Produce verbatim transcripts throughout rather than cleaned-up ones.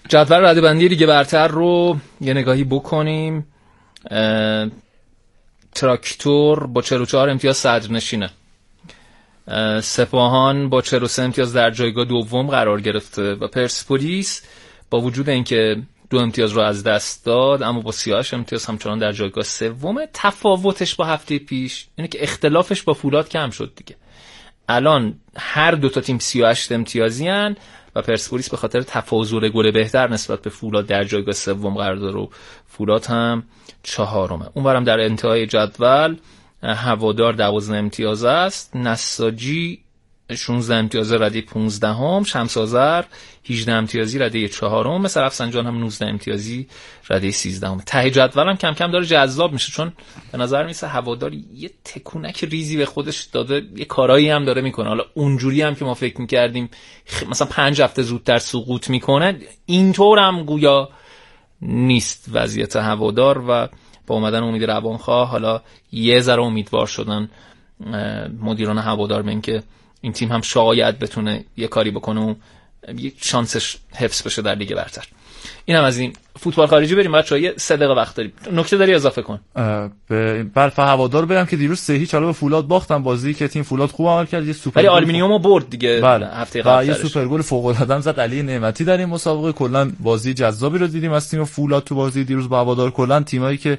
جدول رده‌بندی لیگ برتر رو یه نگاهی بکنیم. تراکتور با چهل و چهار امتیاز صدرنشینه. سپاهان با چهل و سه امتیاز در جایگاه دوم قرار گرفته و پرسپولیس با وجود اینکه دو امتیاز رو از دست داد اما با سی و هشت امتیاز همچنان در جایگاه سومه. تفاوتش با هفته پیش اینه که اختلافش با فولاد کم شد دیگه. الان هر دو تا تیم سی و هشت امتیازی هن و پرسپولیس به خاطر تفاضل گل بهتر نسبت به فولاد در جایگاه سوم قرار داره و فولاد هم چهارمه. اونورم در انتهای جدول هوادار دوازده امتیاز است، نساجی شانزده امتیاز رده پانزده هم، شمس آذر هجده امتیازی رده چهارم، مثل رفسنجان هم نوزده امتیازی رده سیزده هم. ته جدول هم کم کم داره جذاب میشه چون به نظر میسه هوادار یه تکونک ریزی به خودش داده، یه کارایی هم داره میکنه. حالا اونجوری هم که ما فکر میکردیم مثلا پنج هفته زودتر سقوط میکنه، اینطور هم گویا نیست وضعیت هوادار و با اومدن امید روانخواه حالا یه ذره امیدوار شدن مدیران هوادار به اینکه این تیم هم شاید بتونه یه کاری بکنه و یه شانسش حفظ بشه در لیگ برتر. این هم از این. فوتبال خارجی بریم بچه‌ها، یه سه دقیقه وقت داریم. نکته داری اضافه کن. به برف هوادار بگم که دیروز سه هیچ به فولاد باختن، بازی که تیم فولاد خوب عمل کرد، یه سوپر ولی آلومینیومو برد دیگه بله. هفته قبل یه سوپر گل فوق العاده زد علی نعمتی در این مسابقه. کلا بازی جذابی رو دیدیم از تیم فولاد تو بازی دیروز با هوادار. کلا تیمایی که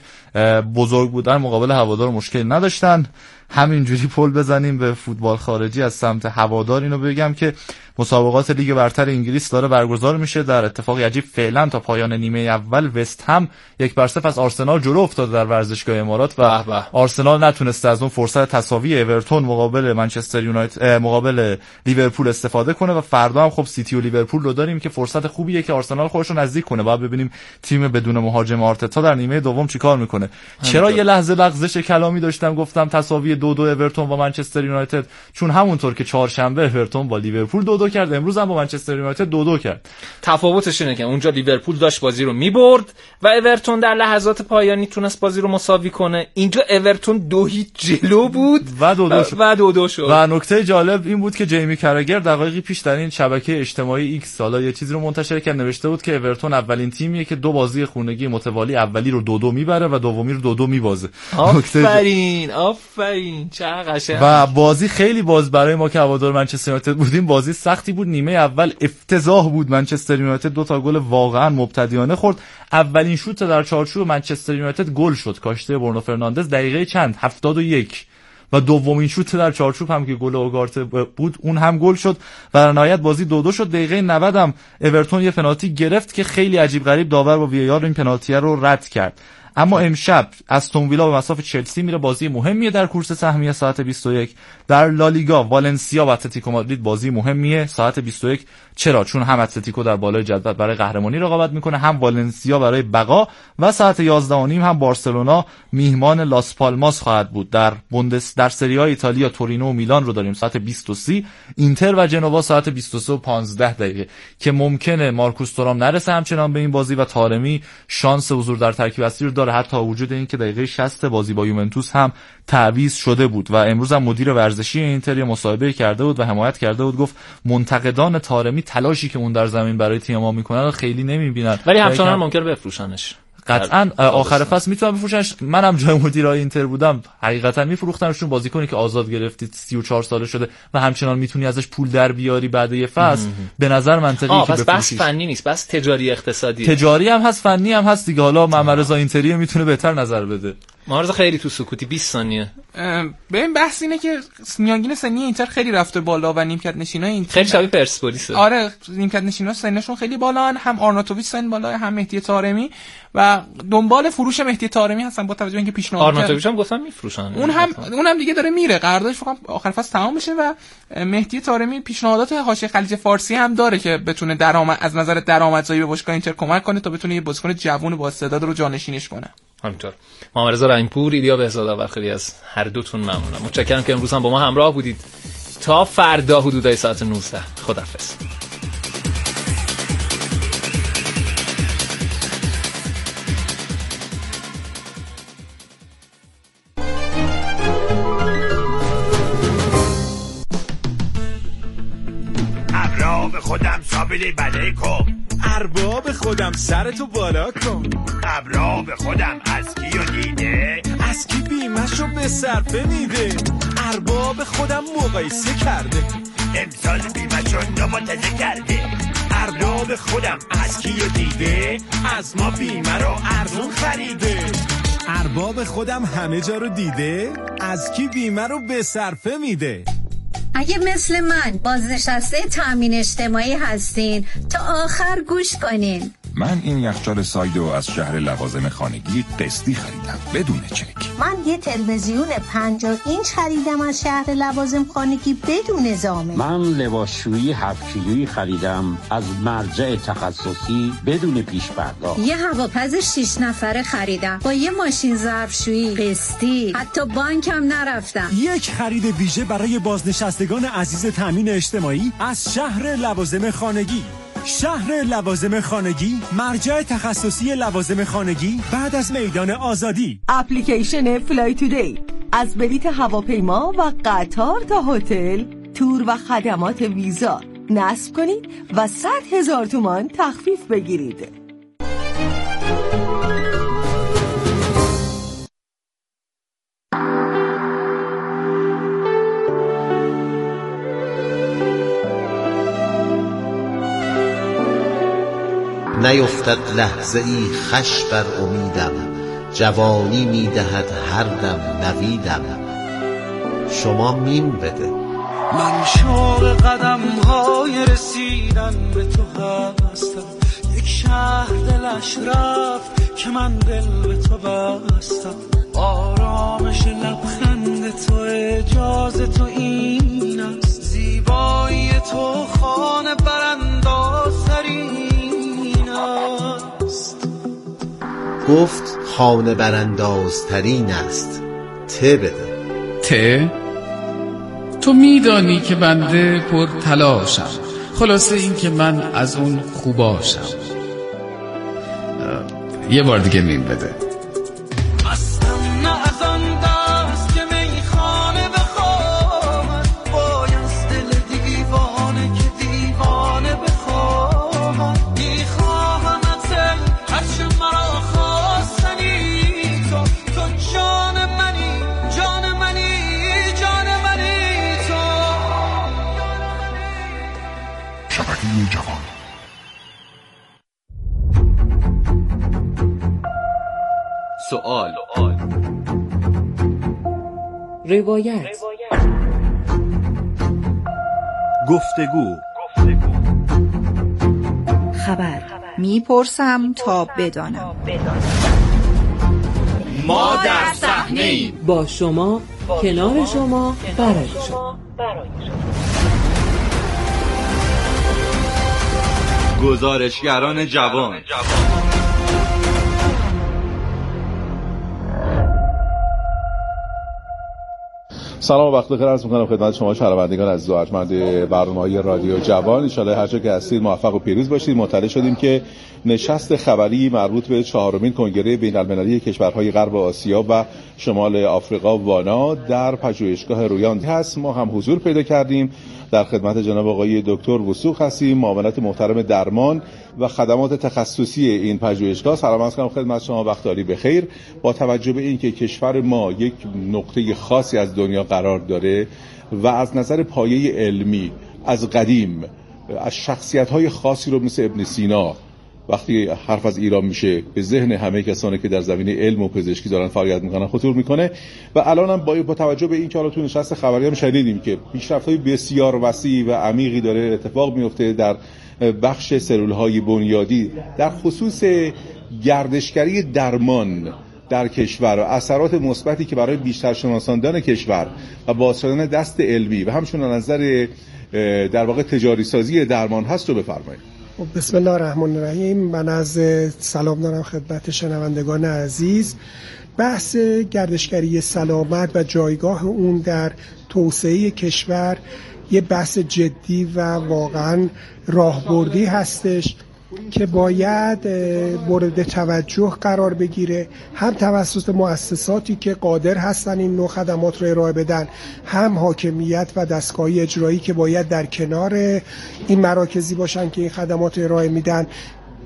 بزرگ بودن مقابل هوادار مشکل نداشتن. همینجوری پل بزنیم به فوتبال خارجی از سمت هوادار، اینو بگم که مسابقات لیگ برتر انگلیس داره برگزار میشه. در اتفاقی عجیب فعلا تا پایان نیمه اول وست هم یک بر صفر از آرسنال جلو افتاده در ورزشگاه امارات و آرسنال نتونسته از اون فرصت تساوی اورتون مقابل منچستر یونایتد مقابل لیورپول استفاده کنه و فردا هم خب سیتی و لیورپول رو داریم که فرصت خوبیه که آرسنال خودش رو نزدیک کنه. باید ببینیم تیم بدون مهاجم آرتتا در نیمه دوم چیکار میکنه. چرا یه لحظه لغزش کلامی داشتم گفتم تساوی دو دو اورتون با منچستر یونایتد؟ چون همونطور که چهارشنبه اورتون با لیورپول دو دو کرد، امروز هم با منچستر یونایتد دو دو کرد. تفاوتش اینه که اونجا لیورپول داشت بازی رو میبرد و اورتون در لحظات پایانی تونست بازی رو مساوی کنه. اینجا اورتون دو هیچ جلو بود و دو دو شد. و دو دو شد. و نکته جالب این بود که جیمی کرگر دقایقی پیش در این شبکه اجتماعی ایکس سالا یه چیزی رو منتشر کرد، نوشته بود که اورتون اولین تیمیه که دو بازی خونگی متوالی اولی رو دو دو میبره و دومی رو دو دو میبازه. آفرین آفرین چه قشنگ. و بازی خیلی باز برای ما که هوادار منچستر یونایتد بودیم بازی سختی بود. نیمه اول افتضاح بود. منچستر یونایتد دو تا گل واقعا مبتدیانه خورد. اولین شوت در چارچوب منچستر یونایتد گل شد، کاشته برونو فرناندز دقیقه چند هفتاد و یک و دومین شوت در چارچوب هم که گل اوگارته بود اون هم گل شد و در نهایت بازی دو دو شد. دقیقه نود هم اورتون یه پنالتی گرفت که خیلی عجیب غریب داور با وی آر این پنالتی رو رد کرد. اما امشب استون ویلا به مصاف چلسی میره، بازی مهمیه در کورس سهمیه ساعت بیست و یک. در لالیگا والنسیا و اتلتیکو مادرید بازی مهمیه ساعت بیست و یک. چرا؟ چون هم اتلتیکو در بالای جدول برای قهرمانی رقابت میکنه، هم والنسیا برای بقا و ساعت یازده و نیم هم بارسلونا میهمان لاس پالماس خواهد بود. در بوندس در سری آ ایتالیا تورینو و میلان رو داریم ساعت بیست و سه، اینتر و جنوا ساعت بیست و سه و پانزده دقیقه که ممکنه مارکوس تورام نرسه همچنان به این بازی و طارمی شانس حضور در ترکیب اصلی رو داره، حتی وجود این که دقیقه شصت بازی با یوونتوس هم تعویض شده بود. و امروز هم مدیر ورزشی اینتر یه مصاحبه کرده بود و حمایت کرده بود، گفت منتقدان طارمی تلاشی که اون در زمین برای تیم ما میکنن رو خیلی نمیبینن ولی همچنان ممکنه بفروشنش. قطعا آخر فصل میتونم بفروشنش. منم جای مدیرای اینتر بودم حقیقتا میفروختمشون. بازیکنی که آزاد گرفتید سی و چهار ساله شده و همچنان میتونی ازش پول در بیاری بعد یه فصل، به نظر منطقیه که بفروشیش. بس فنی نیست، بس تجاری اقتصادی. تجاری هم هست، فنی هم هست دیگه. حالا محمد رضا اینتری میتونه بهتر نظر بده. مارز خیلی تو سکوتی بیست ثانیه. ببین بحث اینه که میانگین سنی اینتر خیلی رفته بالا و نیمکت نشینای اینتر خیلی شبیه پرسپولیسه. آره نیمکت نشینا سنشون خیلی بالان، هم آرناتوویچ سن بالا، هم مهدی طارمی و دنبال فروش مهدی طارمی هستن با توجه به اینکه پیشنهاد آرناتوویچ هم گفتن میفروشن. اون هم اونم دیگه داره میره، قراردادش فقط آخر فصل تمام میشه و مهدی طارمی پیشنهادات حاشیه خلیج فارسی هم داره که بتونه درآمد از نظر درآمدزایی به باشگاه اینتر کمک کنه تا بتونه یه بازیکن جوون با استعداد رو جانشینش کنه. همینطور. محمد رضا رحیمپور، ایلیا بهزاد و خیلی از هر دوتون ممنونم. متشکرم که امروز هم با ما همراه بودید. تا فردا حدودای ساعت نوزده. خداحافظ. ابرا به خودم سابیلی بلیکم ارباب خودم سرتو بالا کن. ارباب خودم از کیو دیده؟ از کی بیمشو به صرفه میده؟ ارباب خودم مقایسه کرده، امسال بیمشو نماتزه کرده. ارباب خودم از کیو دیده؟ از ما بیمه رو ارزون خریده. ارباب خودم همه جا رو دیده؟ از کی بیمه رو به صرفه میده؟ اگه مثل من بازنشسته تأمین اجتماعی هستین تا آخر گوش کنین. من این یخچال سایدو از شهر لوازم خانگی قسطی خریدم بدون چک. من یه تلویزیون پنجاه اینچ خریدم از شهر لوازم خانگی بدون ضامن. من لباسشویی هفت کیلویی خریدم از مرجع تخصصی بدون پیش پرداخت. یه هواپز شش نفره خریدم با یه ماشین ظرفشویی قسطی، حتی بانکم نرفتم. یک خرید ویژه برای بازنشستگان عزیز تأمین اجتماعی از شهر لوازم خانگی. شهر لوازم خانگی، مرجع تخصصی لوازم خانگی بعد از میدان آزادی. اپلیکیشن فلای تودی از بلیت هواپیما و قطار تا هتل، تور و خدمات ویزا نصب کنید و صد هزار تومان تخفیف بگیرید. نیفتد لحظه ای خش بر امیدم، جوانی میدهد هر دم نویدم. شما میم بده. من شوق قدم های رسیدن به تو هستم، یک شهر دلش رفت که من دل به تو بستم. آرامش لبخند تو اجازه تو این است، زیبایی تو خانه برانداز ترین است. گفت خانه براندازترین است. ته بده. ته؟ تو میدانی که بنده پر تلاشم، خلاصه این که من از اون خوباشم. یه بار دیگه میم بده. سوال، روایت، گفتگو، خبر. میپرسم تا بدانم. ما در صحنه‌ایم، با شما، کنار شما، برای شما. گزارشگران جوان. سلام و وقت بخیر عرض می‌کنم خدمت شما شنوندگان عزیز و ارجمند برنامه‌های رادیو جوان. ان شاءالله هر جا که هستید موفق و پیروز باشید. مطلع شدیم که نشست خبری مربوط به چهارمین کنگره بین‌المللی کشورهای غرب آسیا و شمال آفریقا وانا در پژوهشگاه رویان هست. ما هم حضور پیدا کردیم. در خدمت جناب آقای دکتر وثوق هستیم، معاونت محترم درمان و خدمات تخصصی این پژوهشگاه. سلام عرض می‌کنم خدمت شما، وقت عالی بخیر. با توجه به اینکه کشور ما یک نقطه خاصی از دنیا قرار داره و از نظر پایه علمی از قدیم از شخصیت‌های خاصی رو مثل ابن سینا وقتی حرف از ایران میشه به ذهن همه کسانی که در زمینه علم و پزشکی دارن فعالیت میکنن خطور میکنه و الان هم با توجه به این که حالا تو نشست خبری هم شنیدیم که پیشرفت‌های بسیار وسیع و عمیقی داره اتفاق میفته در بخش سلول‌های بنیادی در خصوص گردشگری درمان در کشور و اثرات مثبتی که برای بیشتر شناساندن کشور و باز شدن دست علمی و همچنین نظر در واقع تجاری سازی درمان هست رو بفرمایید. بسم الله الرحمن الرحیم. من از سلام دارم خدمت شنوندگان عزیز. بحث گردشگری سلامت و جایگاه اون در توسعه کشور یه بحث جدی و واقعا راهبردی هستش که باید مورد توجه قرار بگیره، هم توسط مؤسساتی که قادر هستن این نوع خدمات رو ارائه بدن، هم حاکمیت و دستگاه‌های اجرایی که باید در کنار این مراکزی باشن که این خدمات ارائه میدن.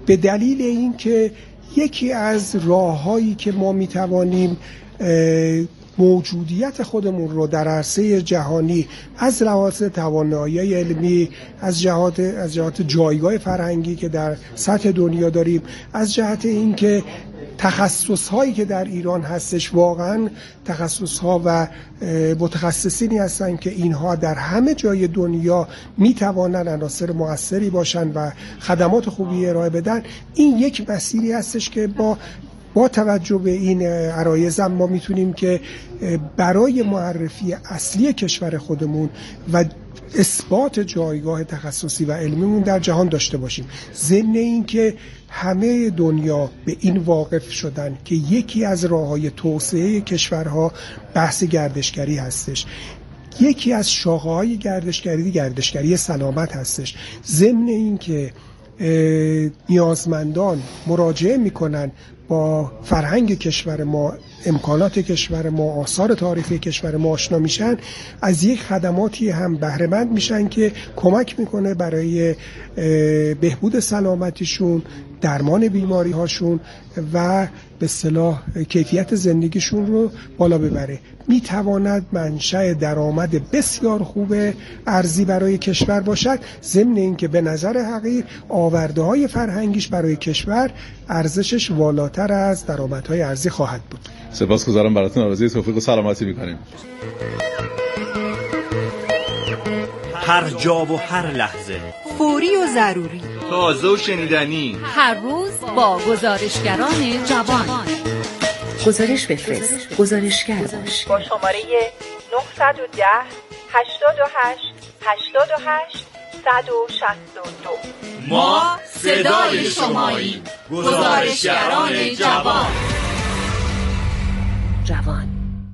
به دلیل اینکه یکی از راه‌هایی که ما می‌توانیم موجودیت خودمون رو در عرصه جهانی از لحاظ توانایی علمی، از جهات از جهات جایگاه فرهنگی که در سطح دنیا داریم، از جهت اینکه تخصص‌هایی که در ایران هستش واقعاً تخصص‌ها و متخصصینی هستن که اینها در همه جای دنیا میتوانند عناصر مؤثری باشن و خدمات خوبی ارائه بدن. این یک مسیری هستش که با با توجه به این عرایض ما میتونیم که برای معرفی اصلی کشور خودمون و اثبات جایگاه تخصصی و علمیمون در جهان داشته باشیم. ضمن این که همه دنیا به این واقف شدن که یکی از راه‌های توسعه کشورها بحث گردشگری هستش. یکی از شاخه‌های گردشگری گردشگری سلامت هستش. ضمن این که نیازمندان مراجعه میکنن با فرهنگ کشور ما، امکانات کشور ما، آثار تاریخی کشور ما آشنا میشن، از یک خدماتی هم بهره مند میشن که کمک میکنه برای بهبود سلامتیشون، درمان بیماری هاشون و به اصطلاح کیفیت زندگیشون رو بالا ببره. میتواند منشأ درآمد بسیار خوب ارزی برای کشور باشد، ضمن اینکه به نظر حقیر آورده‌های فرهنگیش برای کشور ارزشش والاتر از درآمدهای ارزی خواهد بود. سپاسگزارم براتون، آرزوی توفیق و سلامتی می‌کنیم. هر جا و هر لحظه، فوری و ضروری، تازه و شنیدنی، هر روز با گزارشگران جوان. گزارش بفرست، گزارشگر باش. با شماره نه یک صفر هشتاد و هشت هشتاد و هشت صد و شصت و دو. ما صدای شماییم. گزارشگران جوان. جوان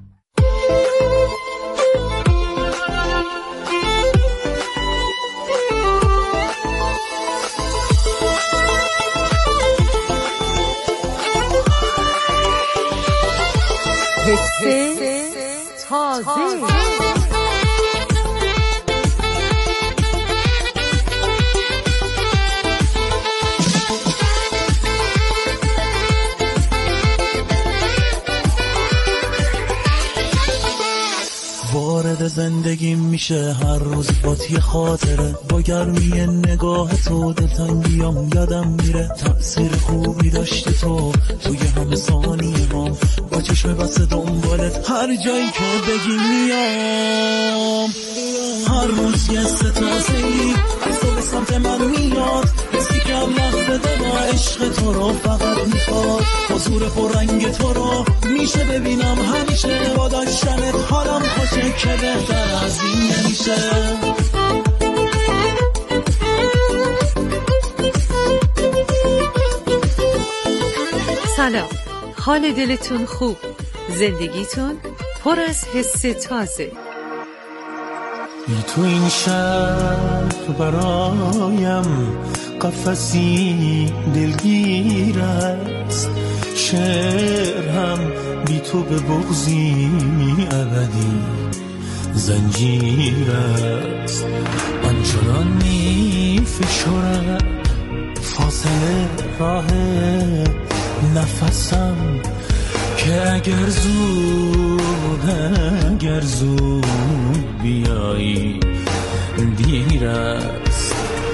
حسه تازه. وارد زندگی میشه هر روز با یه خاطره، با گرمی نگاه تو دلتنگیام یادم میره، تأثیر خوبی داشتی تو توی همه ثانیه هم، با چشم بسته دنبالت هر جایی که بگی میام، هر روز یه ستازه‌ای از تو به سمت من میاد، حسی که هم لحظه دما عشق تو رو فقط میخواد، حضور پررنگ تو رو میشه ببینم همیشه، با داشتنت حالم خوشه که بهتر از این نمیشه. سلام، حال دلتون خوب، زندگیتون پر از حس تازه. بی تو این شهر برایم قفسی دلگیر است، شعر هم بی تو به بغضی ابدی زنجیر است، آنچنان می فشرد فاصله راه نفسم که اگر زود اگر زود بیایی دیر است،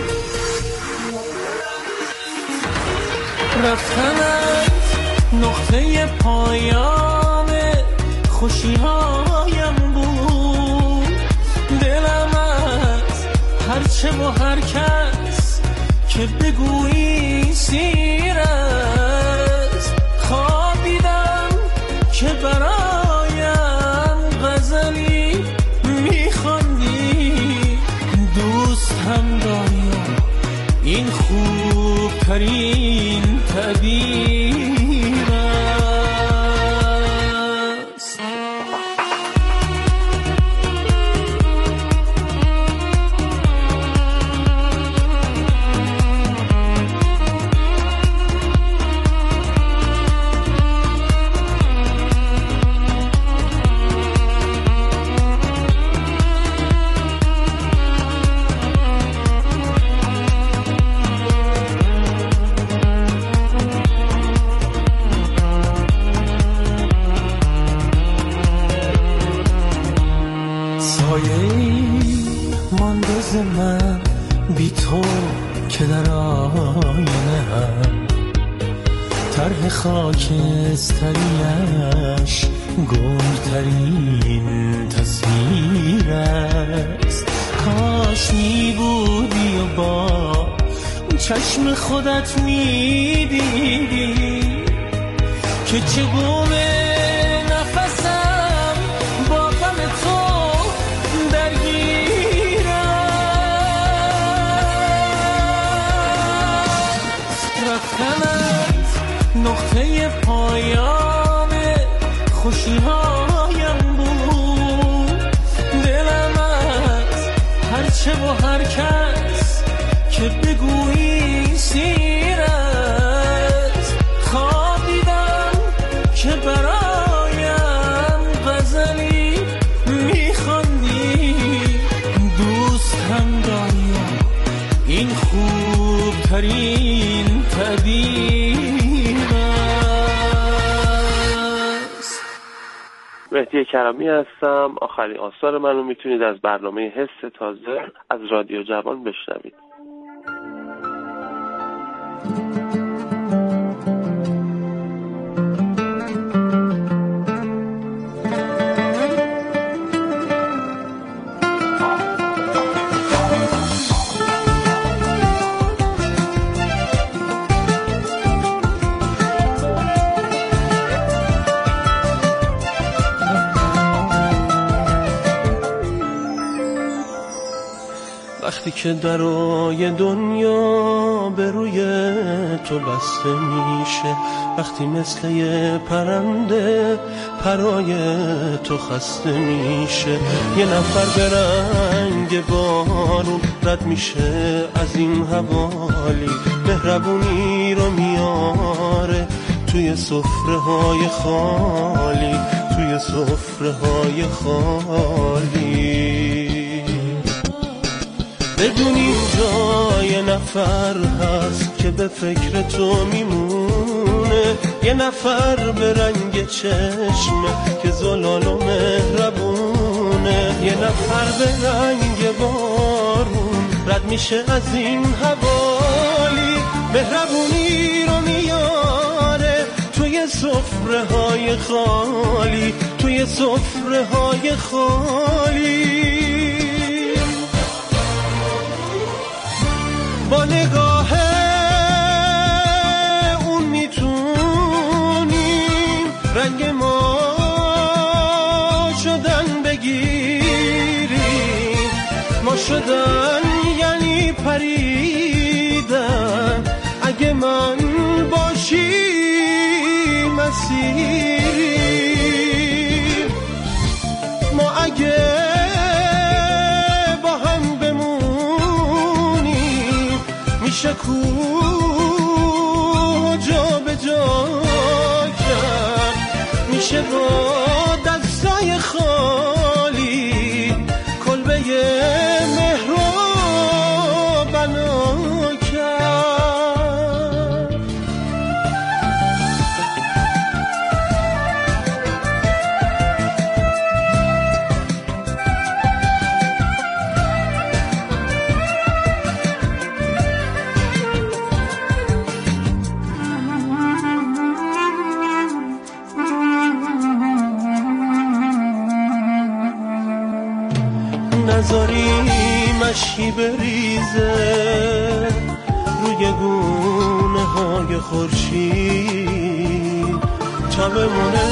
رفتنت نقطه پایان خوشی‌هایم بود، دلم از هرچه و هر کس که بگویی سیر است، خوابیدم که برایم غزلی میخواندی، دوست هم داریم این خوب ترین تعبیر است. روز من بی تو که در آینه‌ام طرح خاکستریش گلترین تصویر است. کاش می بودی و با چشم خودت می دیدی که چگونه نفسم با غم تو درگیر است. رفتنت نقطه پایان خوشی هایم بود. دلم از هرچه و هر کس که بگویی سیرت خوابیدم که برایم غزلی میخواندی. دوست هم داری این خوبترین تعبیر است. مهدی کرامی هستم. آخرین آثار من رو میتونید از برنامه حس تازه از رادیو جوان بشنوید. وقتی که درای دنیا به روی تو بسته میشه، وقتی مثل یه پرنده پرای تو خسته میشه، یه نفر به رنگ بارون رد میشه از این حوالی، مهربونی رو میاره توی سفره های خالی، توی سفره های خالی. بدون اینجا یه نفر هست که به فکر تو میمونه، یه نفر به رنگ چشمه که زلال و مهربونه، یه نفر به رنگ بارون رد میشه از این حوالی، مهربونی رو میاره توی سفره های خالی، توی سفره های خالی. با نگاه اون میتونیم رنگ ما شدن بگیریم، ما شدن یعنی پریدن، اگه من باشی مسیریم، ما اگه میشه کوه جا به جا کرد، میشه با دستای خالی کلبه مهر رو بنا کرد. نذاری مشکی بریزه روی گونه های خورشید تا بمونه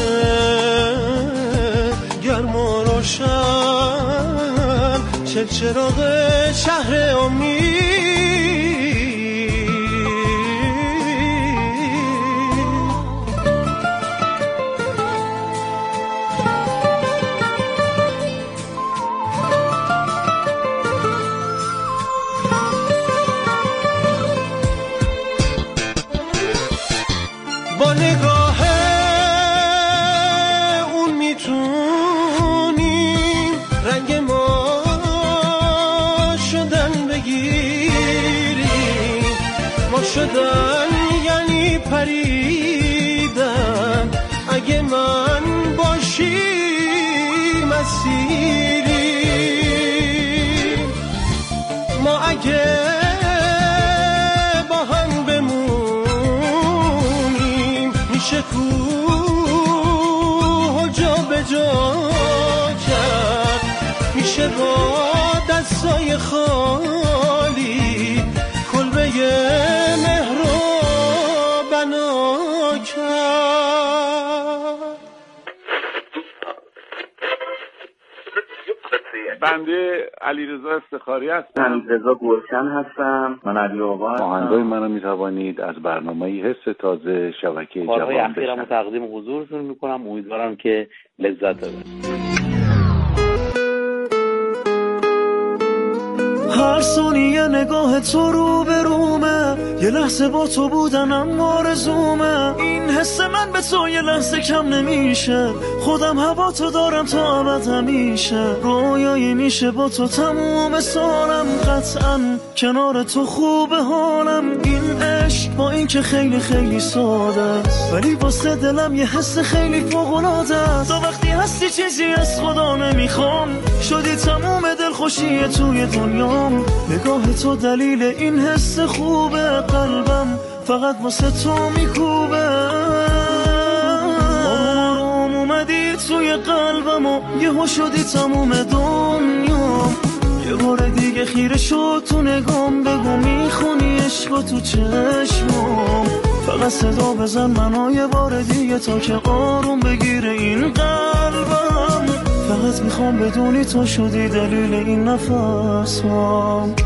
گرم و روشن چه چراغ شهر امید. با نگاه اون میتونیم رنگ ما شدن بگیریم، ما شدن یعنی پریدن، اگه من باشی مسیریم، اگه با هم بمونیم میشه کوه جا به جا کرد، میشه با دستای خالی کلبه مهر رو بنا کرد. بنده علیرضا افتخاری هستم. من رضا گلشن هستم. من علی آقا هستم. آهنگای منو میتوانید از برنامه حس تازه شبکه جوان کارهای اخیرمو تقدیم حضورتون میکنم. امیدوارم که لذت ببرید. هر ثانیه نگاه تو رو به رومه، یه لحظه با تو بودنم آرزومه. این حس من به تو یه لحظه کم نمیشه، خودم هوا تو دارم تا ابد همیشه. رویایی میشه با تو تموم سالم، قطعا کنار تو خوبه حالم. این عشق با این که خیلی خیلی ساده است، ولی واسه دلم یه حس خیلی فوق‌العاده است. تا وقتی هستی چیزی از خدا نمیخوام، شدی تموم دلخوشی توی دنیا. نگاه تو دلیل این حس خوبه، قلبم فقط واسه تو میکوبه. آروم اومدی توی قلبم و یهو شدی تموم دنیا. یه بار دیگه خیره شد تو نگام، بگو میخونی عشقو تو چشمام. فقط صدا بزن منو یه بار دیگه تا که آروم بگیره این قلبم. فقط میخوام بدونی تو شدی دلیل این نفسم.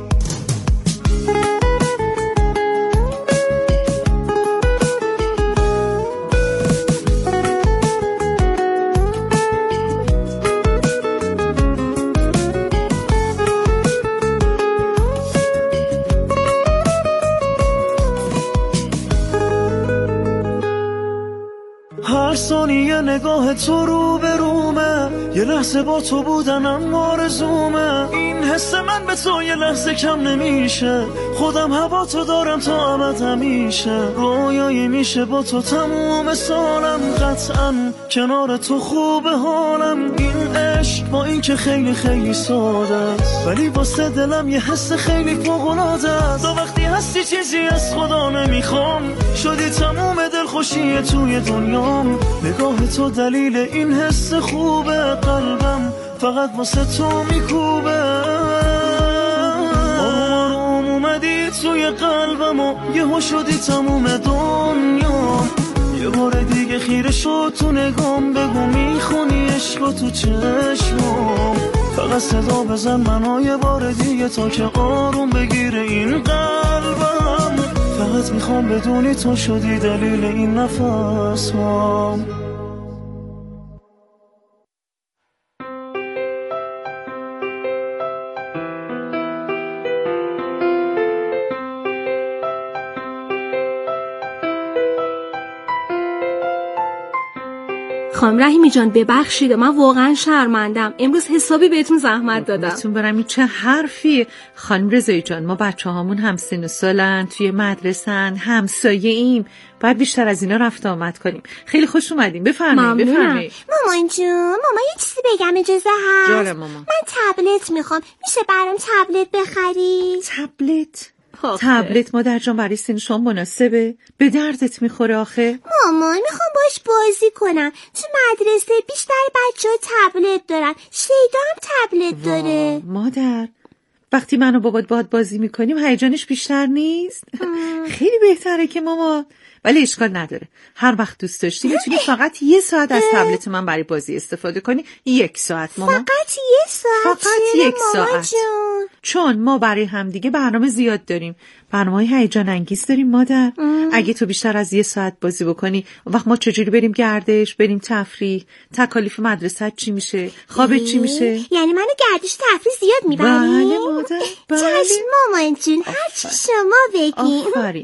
هر ثانیه نگاه تو رو به رومه، یه لحظه با تو بودنم آرزومه. این حس من به تو یه لحظه کم نمیشه، خودم هوا تو دارم تا ابد همیشه. رویایی میشه با تو تموم سالم، قطعا کنار تو خوبه حالم. این عشق با این که خیلی خیلی ساده است، ولی واسه دلم یه حس خیلی فوق‌العاده است. تا وقتی هستی چیزی از خدا نمیخوام، شدی تموم دلخوشی توی دنیا. نگاه تو دلیل این حس خوبه، قلبم فقط واسه تو میکوبه. آروم اومدی توی قلبم و یهو شدی تموم دنیا. یه بار دیگه خیره شد تو نگام، بگو میخونی عشقو تو چشمام. فقط صدا بزن منو یه بار دیگه تا که آروم بگیره این قلبم. فقط میخوام بدونی تو شدی دلیل این نفسم. خانم رحیمی جان ببخشید، من واقعا شرمندم، امروز حسابی بهتون زحمت دادم. بهتون برم این چه حرفی. خانم رضایی جان، ما بچه هامون هم سن و سالن، توی مدرسن، همسایه ایم، باید بیشتر از اینا رفت آمد کنیم. خیلی خوش اومدیم، بفرمایید بفرمایید. مامان جون، مامان یه چیزی بگم اجازه هست؟ جاره مامان. من تبلت میخوام، میشه برام تبلت بخری؟ تبلت؟ تبلت مادر جان برای سن شما مناسبه؟ به دردت میخوره آخه؟ مامان میخوام باش بازی کنم. تو مدرسه بیشتر بچه ها تبلت دارن، شیدا هم تبلت داره. مادر وقتی من و بابات باهات بازی میکنیم هیجانش بیشتر نیست؟ خیلی بهتره که مامان. ولی اشکال نداره، هر وقت دوست داشتی میتونی فقط یه ساعت از تبلت من برای بازی استفاده کنی. یک ساعت مامان. فقط یه ساعت؟ فقط یک ساعت جون؟ چون ما برای هم دیگه برنامه زیاد داریم، برنامه‌های هیجان انگیز داریم مادر. ام. اگه تو بیشتر از یه ساعت بازی بکنی، وقت ما چجوری بریم گردش، بریم تفریح، تکالیف مدرسه چی میشه، خوابت چی میشه؟ یعنی منو گردش تفریح زیاد میبری؟ بله مادر، بله. چشم مامان جون، هر چی شما بگین. آفرین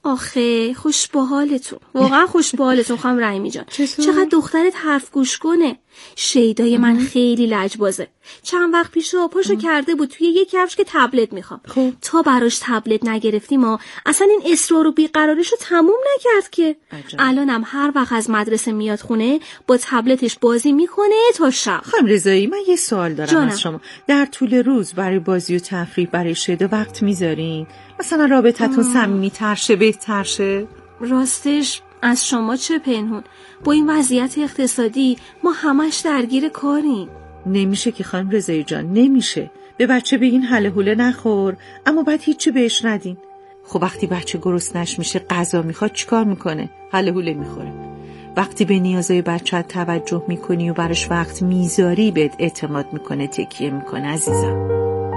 آخه خوش به حالتون، واقعا خوش به حالتون خانم رحیمی جان. چقدر دخترت حرف گوش کنه. شیدای من خیلی لجبازه. چند وقت پیش پاشو کرده بود توی یک کفش که تبلت میخوام. خب. تا براش تبلت نگرفتیم ما اصلا این اصرار و بیقراریشو تموم نکرد که. عجب. الانم هر وقت از مدرسه میاد خونه با تبلتش بازی میکنه تا شب. خانم رضایی من یه سوال دارم جانم. از شما در طول روز برای بازی و تفریح برای شیدا وقت میذارین؟ مثلا رابطتون صمیمی‌تر شه بهتر شه؟ راستش از شما چه پنهون، با این وضعیت اقتصادی ما همش درگیر کاریم. نمیشه که خانم رضایی جان، نمیشه. به بچه بگین هله هوله نخور اما بعد هیچی بهش ندین. خب وقتی بچه گرسنش میشه غذا میخواد چیکار میکنه؟ هله هوله میخوره. وقتی به نیازهای بچه توجه میکنی و براش وقت میذاری بهت اعتماد میکنه، تکیه میکنه. عزیزم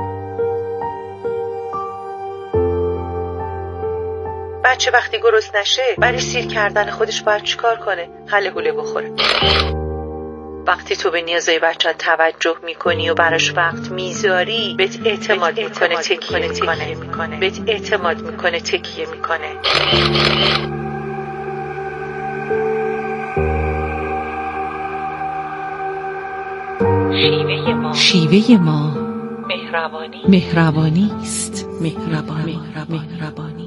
بچه وقتی گرسنه نشه برای سیر کردن خودش باید چیکار کنه؟ هله هوله بخوره. وقتی تو به نیازهای بچه توجه میکنی و براش وقت میذاری بهت اعتماد میکنه، تکیه میکنه. بهت اعتماد میکنه، تکیه میکنه. شیوه ما شیوه ما مهربانی مهربانی است. مهربانی مهربانی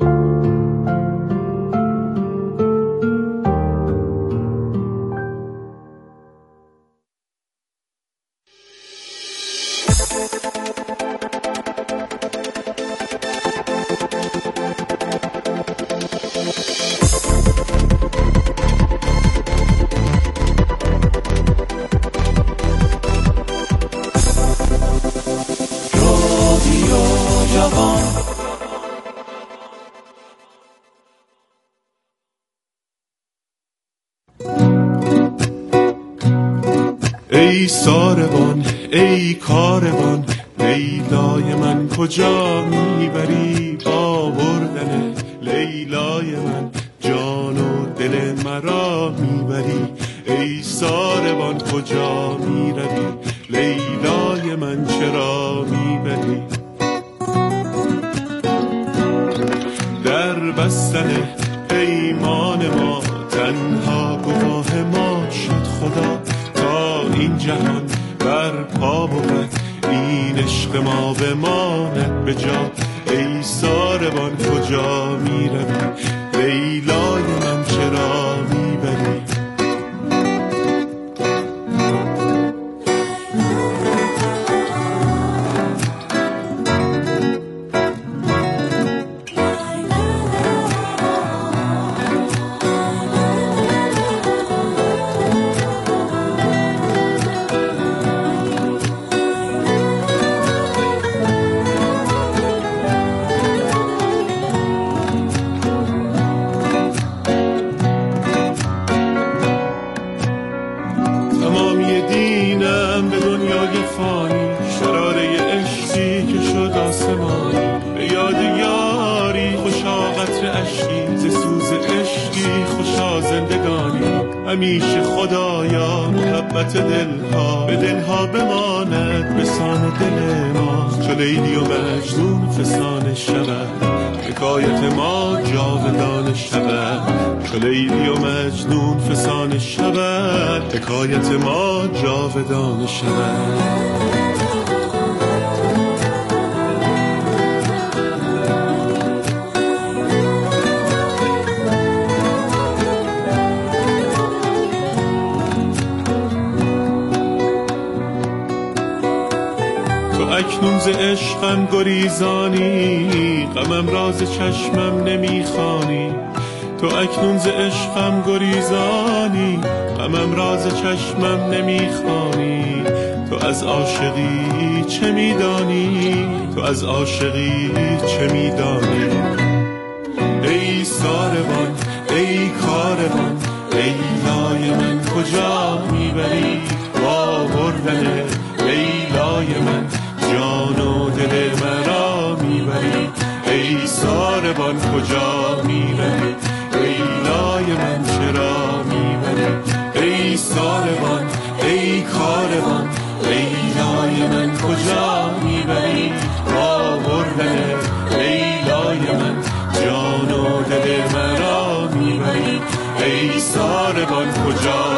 ای ساربان ای کاروان، لیلای من کجا میبری؟ با بردن لیلای من جان و دل مرا میبری. ای ساربان کجا میروی؟ لیلای من چرا میبری؟ در بستن پیمان ما تنها گواه ما شد خدا، این جهان بر پا بود این عشق ما بماند به جا. ای ساربان کجا میروی؟ لیلای من چرا میبری؟ همیشه خدایا محبت دلها به دلها بماند به سان دل ما. چو لیلی و مجنون فسانه شود، حکایت ما جاودانه شود. چو لیلی و مجنون فسانه شود، حکایت ما جاودانه شود. اکنون ز عشقم گریزانی، غمم راز چشمم نمیخوانی. تو اکنون ز عشقم گریزانی، غمم راز چشمم نمیخوانی. تو از عاشقی چه میدانی؟ تو از عاشقی چه میدانی؟ ای ساربان ای کاروان، لیلای من کجا میبری؟ با بردن لیلای من جان و دل مرا میبری. ای ساربان کجا میبری؟ لیلای من چرا میبری؟ ای ساربان ای کاروان، لیلای من کجا میبری؟ با بردن لیلای من جان و دل مرا ای ساربان کجا